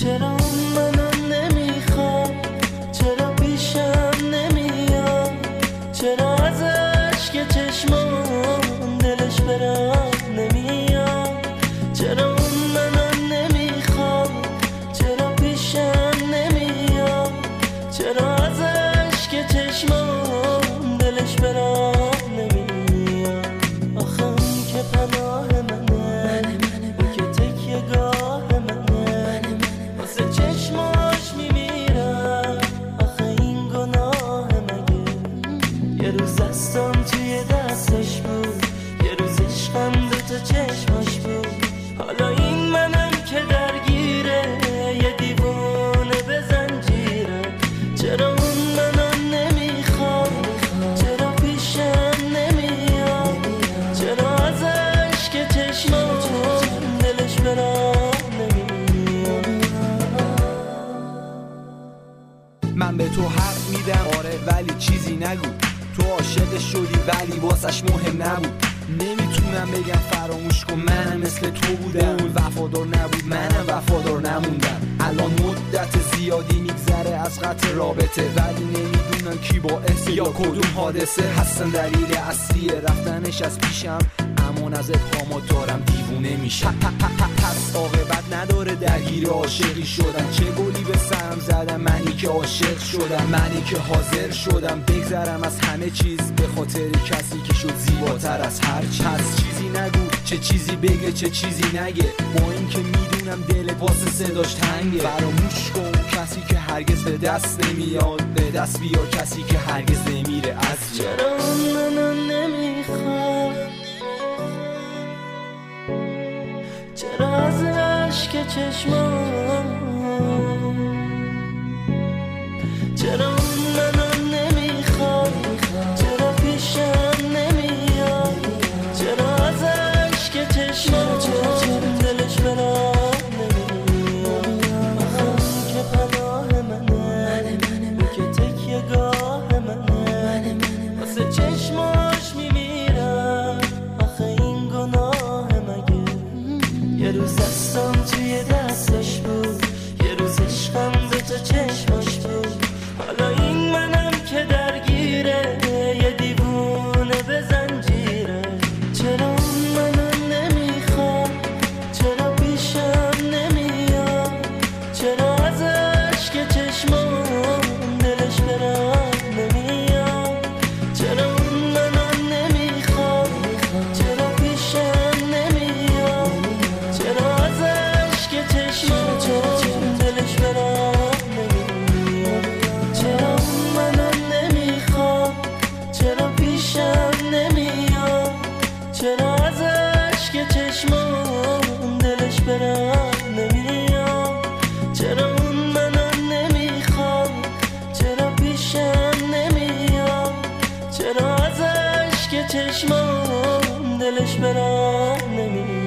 چرا منو نمیخواد، چرا پیشم نمیاد، چرا از اشک چشمام دلش برام نمیاد، چرا منو نمیخواد، چرا پیشم نمیاد، چرا از اشک چشمام دلش برام نمیاد. آخه اون که پناه منه، که تکیه گاه منه، واسه چشماش میمیرم. آخه این گناه مگه؟ یه روز دستم توی دستش بود، یه روز عشقم دوتا چشماش بود، حالا این منم که درگیره یه دیوونه به زنجیره. چرا اون منو نمیخواد، چرا پیشم نمیاد، چرا از اشک چشمام دلش برام نمیاد. من به تو حق میدم آره ولی چیزی نگو، تو عاشق شدی ولی واسش مهم نبود. نمیتونم بگم فراموش کن، منم مثل تو بودم، اون وفادار نبود منم وفادار نموندم. الان مدت زیادی میگذره از قطع رابطه، ولی نمیدونم کی باعث یا کدوم حادثه هستن دلیل اصلی رفتنش از پیشم. امان از ابهامات دارم دیوونه میشم. پس عاقبت نداره درگیر عاشقی شدن، چه گلی به سرم زدم منی که عاشق شدم، منی که حاضر شدم بگذرم از همه چیز به خاطر کسی که شد زیباتر از هر چیز. چیزی نگو، چه چیزی بگه چه چیزی نگه، با این که میدونم دل واسه صداش تنگه. فراموش کن کسی که هرگز به دست نمیاد، به دست بیار کسی که هرگز نمیره از جا. چرا منو نمیخواد، چرا از اشک چشمام، چرا منو نمیخواد، چرا پیشم نمیاد، چرا از اشک چشمام دلش برام نمیاد. آخه که پناه منه، که تکیه گاه منه، واسه چشماش میمیرم. آخه این گناه مگه؟ یه روز دستم توی دستش بود، یه روز عشقم دوتا چشماش بود، حالا این منم که درگیره یه دیوونه به زنجیره. چرا منو نمیخواد، چرا پیشم نمیاد، چرا از اشک چشمام دلش برام نمیاد، چرا منو نمیخواد، چرا پیشم نمیاد، چرا از اشک چشمام دلش برام نمیاد، چرا منو نمیخواد، چرا پیشم نمیاد، چرا از اشک چشمام دلش برام نمیاد، چرا اون منو نمیخواد، چرا پیشم نمیاد، چرا از اشک چشمام دلش برام نمیاد.